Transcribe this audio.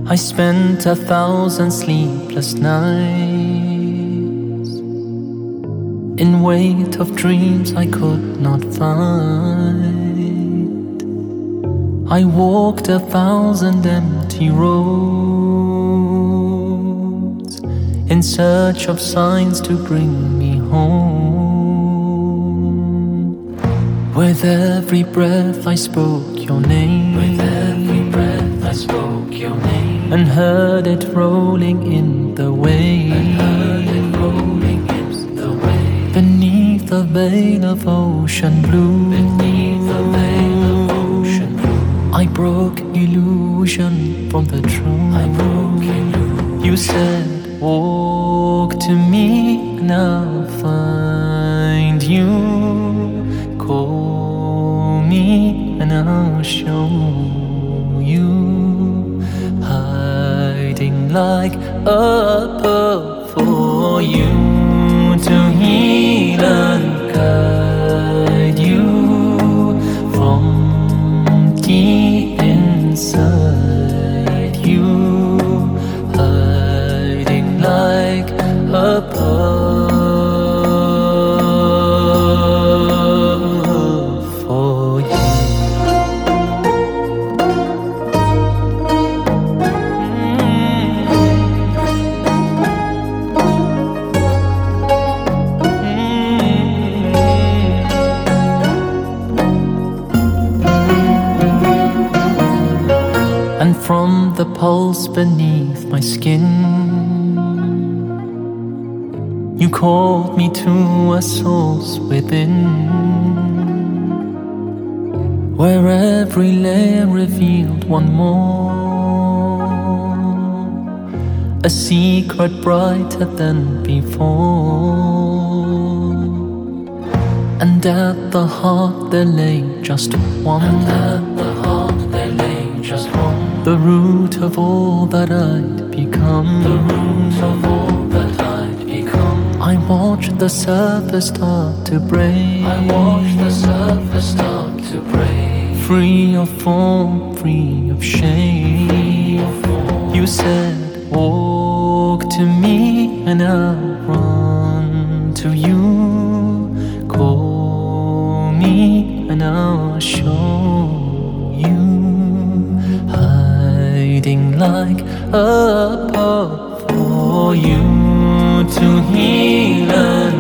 I spent 1,000 sleepless nights in wait of dreams I could not find. I walked 1,000 empty roads in search of signs to bring me home. With every breath I spoke your name. With every breath I spoke your name, and heard it rolling in the waves. Beneath the veil of ocean blue, beneath the veil of ocean blue, I broke illusion from the truth. I broke illusion. You said, walk to me and I'll find you. Call me and I'll show you. Hiding like a pearl for you to heal and guide you from deep inside you, hiding like a pearl for you. And from the pulse beneath my skin, you called me to a source within, where every layer revealed one more, a secret brighter than before. And at the heart there lay just one, the root of all that I'd become. The root of all that I'd become. I watched the surface start to break. I watched the surface start to break. Free of form, free of shame. Free of form. You said, walk to me and I'll run to you. Call me and I'll show you. Hiding like a pearl for you to heal and